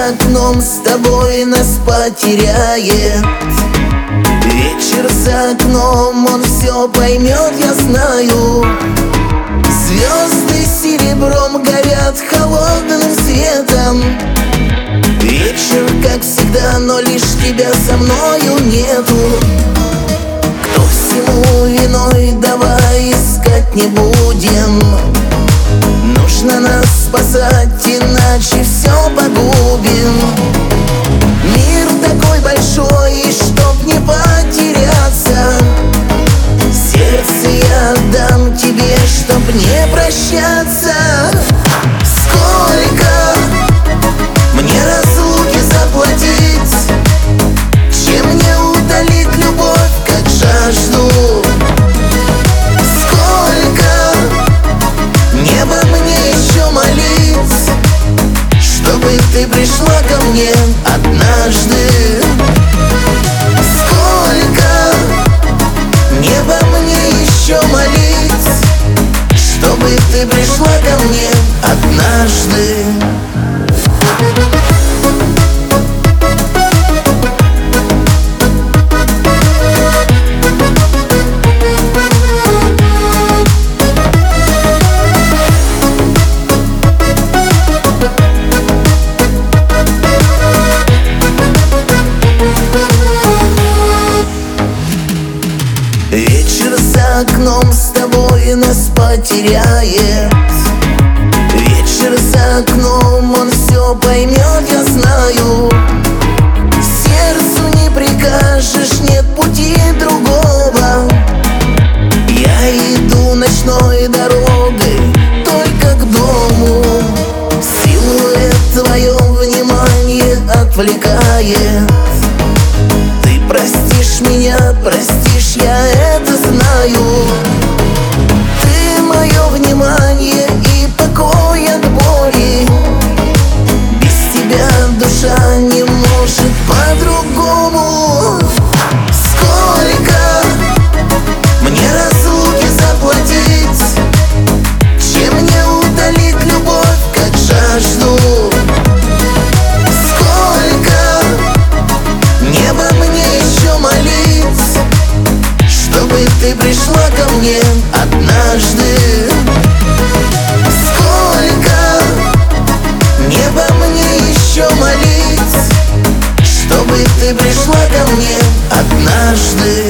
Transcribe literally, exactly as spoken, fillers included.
за окном с тобой нас потеряет. Вечер за окном, он все поймет, я знаю. Звезды серебром горят холодным светом. Вечер, как всегда, но лишь тебя со мною нету. Кто всему виной, давай искать не будем. Нужно нас спасать, иначе все погубим. Мир такой большой, и чтоб не потеряться, сердце я отдам тебе, чтоб не прощаться. Сколько мне разлуки заплатить, чем мне удалить любовь, как жажду? Сколько небо мне еще молить, чтобы ты пришла ко мне однажды? Сколько небо мне еще молить, чтобы ты пришла ко мне однажды? Вечер за окном с тобой нас потеряет. Вечер за окном, он все поймет, я знаю. Сердцу не прикажешь, нет пути другого. Я иду ночной дорогой только к дому. Силуэт твое внимание отвлекает. Ты простишь меня, простишь, я это знаю. Ты мое внимание и покой от боли. Без тебя душа не может по-другому. Сколько мне разлуки заплатить, чем мне удалить любовь, как жажду? Сколько небо мне еще молить, чтобы ты пришла ко мне однажды? Сколько небо мне еще молить, чтобы ты пришла ко мне однажды?